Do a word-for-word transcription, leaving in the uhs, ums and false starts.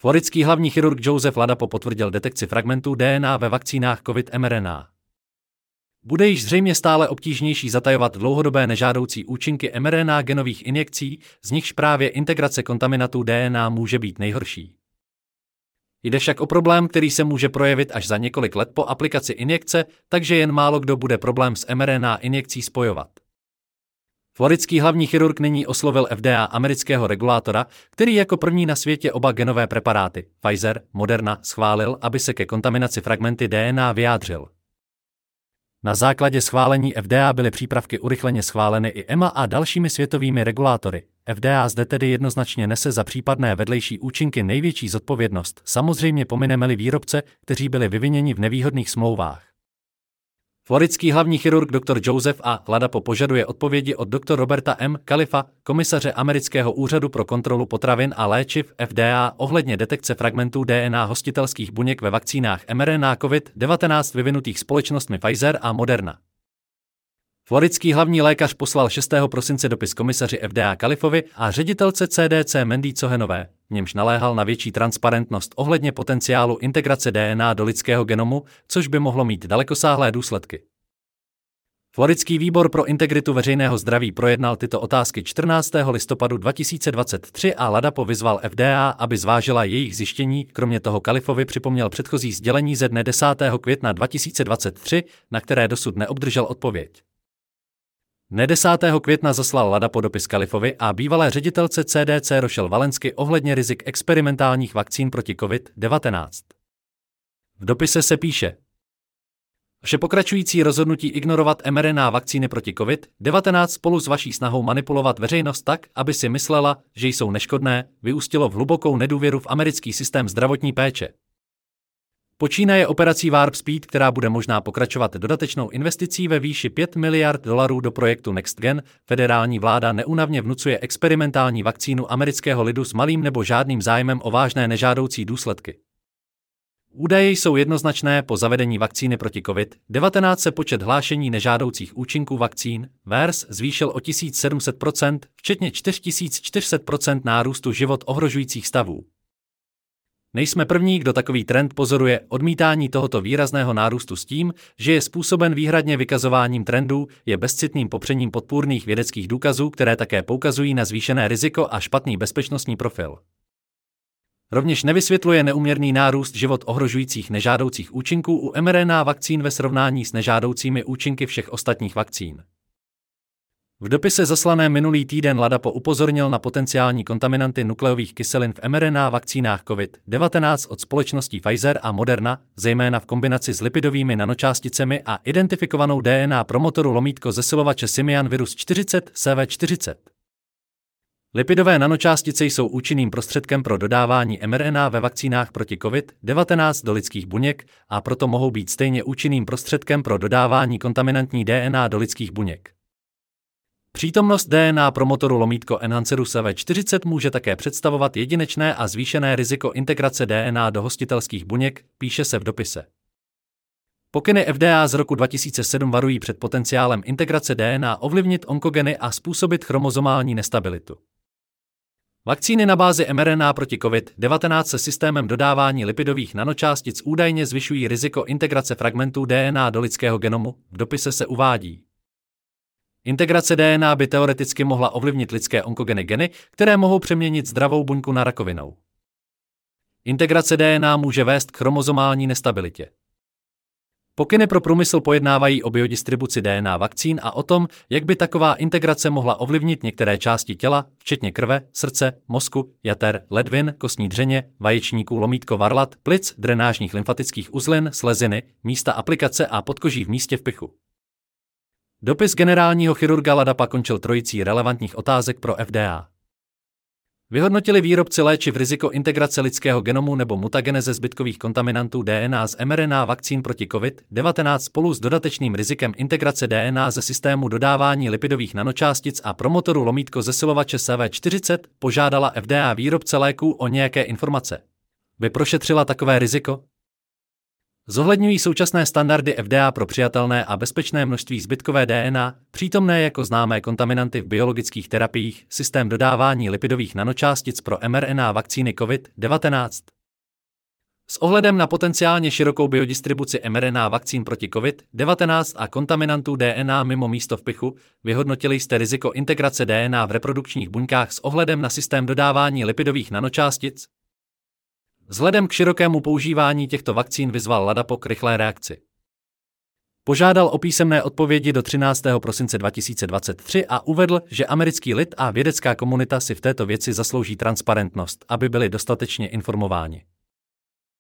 Floridský hlavní chirurg Joseph Ladapo potvrdil detekci fragmentů D N A ve vakcínách COVID mRNA. Bude již zřejmě stále obtížnější zatajovat dlouhodobé nežádoucí účinky mRNA genových injekcí, z nichž právě integrace kontaminantů D N A může být nejhorší. Jde však o problém, který se může projevit až za několik let po aplikaci injekce, takže jen málo kdo bude problém s mRNA injekcí spojovat. Floridský hlavní chirurg nyní oslovil F D A, amerického regulátora, který jako první na světě oba genové preparáty, Pfizer, Moderna, schválil, aby se ke kontaminaci fragmenty D N A vyjádřil. Na základě schválení F D A byly přípravky urychleně schváleny i E M A a dalšími světovými regulátory. F D A zde tedy jednoznačně nese za případné vedlejší účinky největší zodpovědnost, samozřejmě pomineme-li výrobce, kteří byli vyviněni v nevýhodných smlouvách. Floridský hlavní chirurg doktor Joseph A. Ladapo požaduje odpovědi od doktora Roberta M. Califa, komisaře amerického úřadu pro kontrolu potravin a léčiv F D A ohledně detekce fragmentů D N A hostitelských buněk ve vakcínách mRNA COVID devatenáct vyvinutých společnostmi Pfizer a Moderna. Floridský hlavní lékař poslal šestého prosince dopis komisaři F D A Califovi a ředitelce C D C Mandy Cohenové, v němž naléhal na větší transparentnost ohledně potenciálu integrace D N A do lidského genomu, což by mohlo mít dalekosáhlé důsledky. Floridský výbor pro integritu veřejného zdraví projednal tyto otázky čtrnáctého listopadu dva tisíce dvacet tři a Ladapo vyzval F D A, aby zvážila jejich zjištění, kromě toho Califovi připomněl předchozí sdělení ze dne desátého května dva tisíce dvacet tři, na které dosud neobdržel odpověď. Dne desátého května zaslal Ladapo dopis Califovi a bývalé ředitelce C D C Rochelle Walensky ohledně rizik experimentálních vakcín proti COVID devatenáct. V dopise se píše: Vše pokračující rozhodnutí ignorovat mRNA vakcíny proti COVID devatenáct spolu s vaší snahou manipulovat veřejnost tak, aby si myslela, že jsou neškodné, vyústilo v hlubokou nedůvěru v americký systém zdravotní péče. Počínaje operací Warp Speed, která bude možná pokračovat dodatečnou investicí ve výši pět miliard dolarů do projektu NextGen, federální vláda neúnavně vnucuje experimentální vakcínu amerického lidu s malým nebo žádným zájmem o vážné nežádoucí důsledky. Údaje jsou jednoznačné, po zavedení vakcíny proti COVID devatenáct se počet hlášení nežádoucích účinků vakcín V E R S zvýšil o tisíc sedm set procent, včetně čtyři tisíce čtyři sta procent nárůstu život ohrožujících stavů. Nejsme první, kdo takový trend pozoruje. Odmítání tohoto výrazného nárůstu s tím, že je způsoben výhradně vykazováním trendů, je bezcitným popřením podpůrných vědeckých důkazů, které také poukazují na zvýšené riziko a špatný bezpečnostní profil. Rovněž nevysvětluje neúměrný nárůst život ohrožujících nežádoucích účinků u mRNA vakcín ve srovnání s nežádoucími účinky všech ostatních vakcín. V dopise zaslaném minulý týden Ladapo upozornil na potenciální kontaminanty nukleových kyselin v mRNA vakcínách COVID devatenáct od společností Pfizer a Moderna, zejména v kombinaci s lipidovými nanočásticemi a identifikovanou D N A promotoru lomítko zesilovače Simian virus čtyřicet C V čtyřicet. Lipidové nanočástice jsou účinným prostředkem pro dodávání mRNA ve vakcínách proti COVID devatenáct do lidských buněk a proto mohou být stejně účinným prostředkem pro dodávání kontaminantní D N A do lidských buněk. Přítomnost D N A promotoru lomítko enhanceru C V čtyřicet může také představovat jedinečné a zvýšené riziko integrace D N A do hostitelských buněk, píše se v dopise. Pokyny F D A z roku dva tisíce sedm varují před potenciálem integrace D N A ovlivnit onkogeny a způsobit chromozomální nestabilitu. Vakcíny na bázi mRNA proti COVID devatenáct se systémem dodávání lipidových nanočástic údajně zvyšují riziko integrace fragmentů D N A do lidského genomu, v dopise se uvádí. Integrace D N A by teoreticky mohla ovlivnit lidské onkogeny geny, které mohou přeměnit zdravou buňku na rakovinou. Integrace D N A může vést k chromozomální nestabilitě. Pokyny pro průmysl pojednávají o biodistribuci D N A vakcín a o tom, jak by taková integrace mohla ovlivnit některé části těla, včetně krve, srdce, mozku, jater, ledvin, kostní dřeně, vaječníků, lomítko varlat, plic, drenážních lymfatických uzlin, sleziny, místa aplikace a podkoží v místě vpichu. Dopis generálního chirurga Ladapa končil trojicí relevantních otázek pro F D A. Vyhodnotili výrobci léčiv riziko integrace lidského genomu nebo mutageneze zbytkových kontaminantů D N A z mRNA vakcín proti COVID devatenáct spolu s dodatečným rizikem integrace D N A ze systému dodávání lipidových nanočástic a promotoru lomítko zesilovače C V čtyřicet, požádala F D A výrobce léků o nějaké informace. By prošetřila takové riziko? Zohledňují současné standardy F D A pro přijatelné a bezpečné množství zbytkové D N A, přítomné jako známé kontaminanty v biologických terapiích, systém dodávání lipidových nanočástic pro mRNA vakcíny COVID devatenáct. S ohledem na potenciálně širokou biodistribuci mRNA vakcín proti COVID devatenáct a kontaminantů D N A mimo místo vpichu, vyhodnotili jste riziko integrace D N A v reprodukčních buňkách s ohledem na systém dodávání lipidových nanočástic? Vzhledem k širokému používání těchto vakcín vyzval LADAPO k rychlé reakci. Požádal o písemné odpovědi do třináctého prosince dva tisíce dvacet tři a uvedl, že americký lid a vědecká komunita si v této věci zaslouží transparentnost, aby byli dostatečně informováni.